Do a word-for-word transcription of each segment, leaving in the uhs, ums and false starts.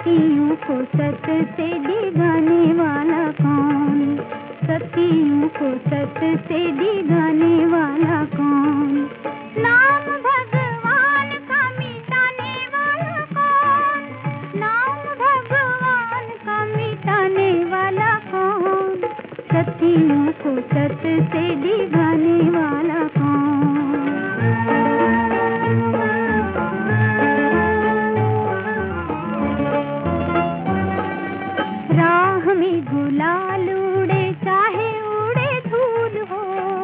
सतियों को सत से डिगाने वाला कौन? सतियों को सत से डिगाने वाला कौन? नाम भगवान का मिटाने वाला कौन? नाम भगवान का मिटाने वाला कौन? सतियों को सत से डिगाने वाला कौन? राह में गुलाल उड़े चाहे उड़े धूल हो,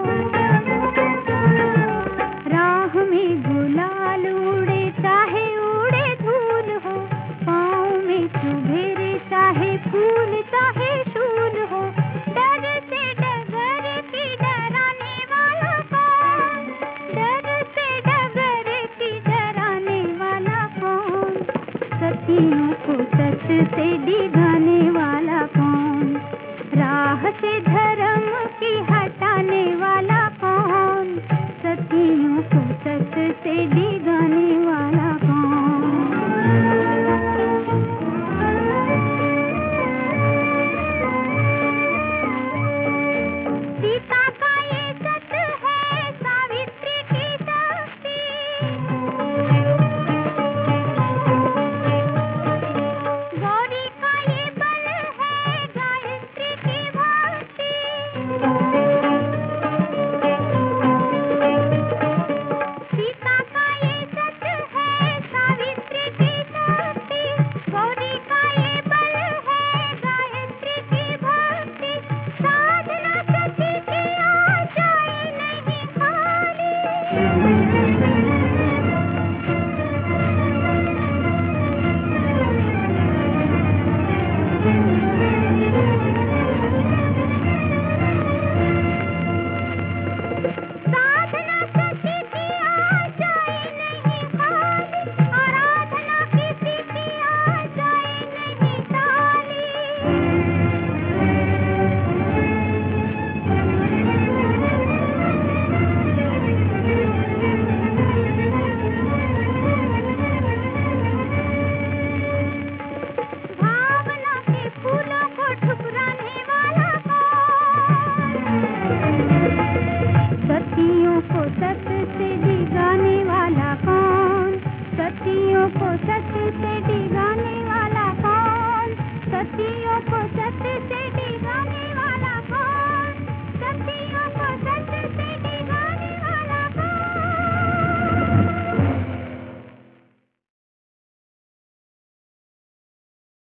राह में गुलाल उड़े चाहे उड़े धूल हो, पाँव में चुभेरे चाहे फूल चाहे शूल हो, डर से डगर की डराने वाला कौन? डर से डगर की डराने वाला कौन? सतियों को सत से डिगाने वाला कौन? राह से धर्म की हटाने वाला कौन? सतियों को सत से डिगाने वाला कौन? सीता का ये सत है सावित्री की शक्ति, गौरी का ये बल है गायत्री की भक्ति, सीता का ये सत है सावित्री की शक्ति, गौरी का ये बल है गायत्री की भक्ति, साधना सती की आ जाए नहीं खाली, साधना सती की आ जाए नहीं खाली, आराधना किसी की आ जाए नहीं खाली। भावना के फूलों को ठुकराने वाला कौन? सतियों को सत से डिगाने वाला कौन? सतियों को सत से डिगाने वाला कौन? सतियों को सत से